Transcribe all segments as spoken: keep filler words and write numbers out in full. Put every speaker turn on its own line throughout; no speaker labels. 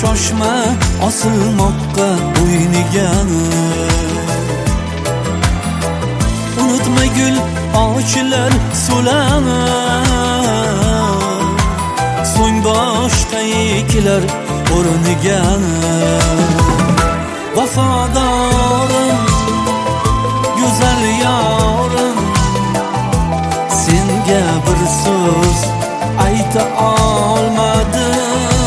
shoshma osilmoqqa bo'yniga. Unutma gul ochilar so'lanar, so'ng boshqa ekilar o'rniga. Vafodorim, go'zal yorim, senga bir so'z ayta olmadim.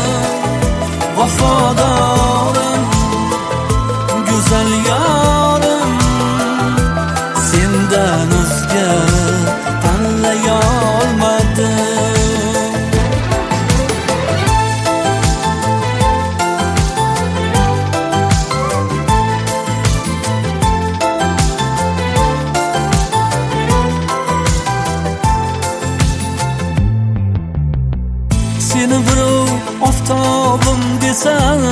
Vafodorim, go'zal yorim, sendan o'zga tanlay olmadim. Seni birov oftobim desan,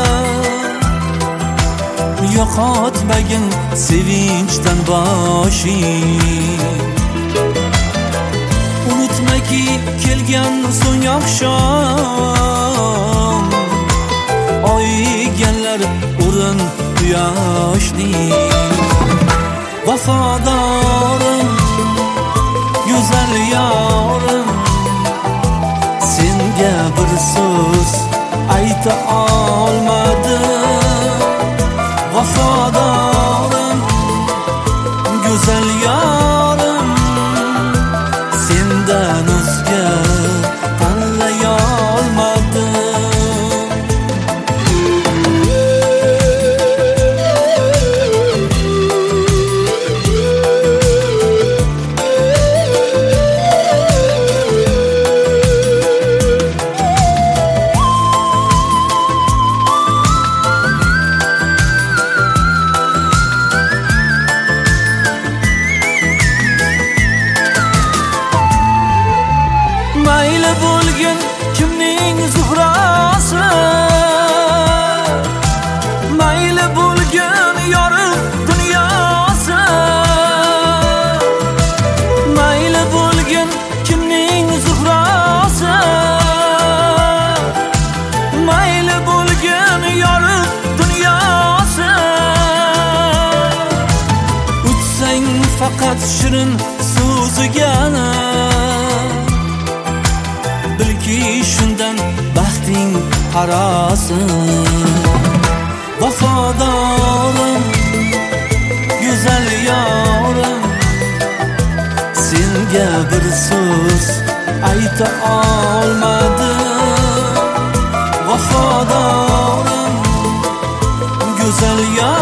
yo'qotmagin sevinchdan boshing. Unutmaki kelgan so'ng oqshom, oyganlar o'rin quyoshning. Vafodorim, go'zal yorim, senga bir so'z ayta olmadim. Vafodorim, go'zal yorim, sendan o'zga tanlay olmadim. Mayli bo'lgin kimning zuhrasi, mayli bo'lgin yorug' dunyosi, mayli bo'lgin kimning zuhrasi, mayli bo'lgin yorug' dunyosi. Utsang faqat shirin so'ziga, bilki shundan baxting qarosin. Vafodorim, go'zal yorim, senga bir so'z ayta olmadim. Vafodorim, go'zal yorim,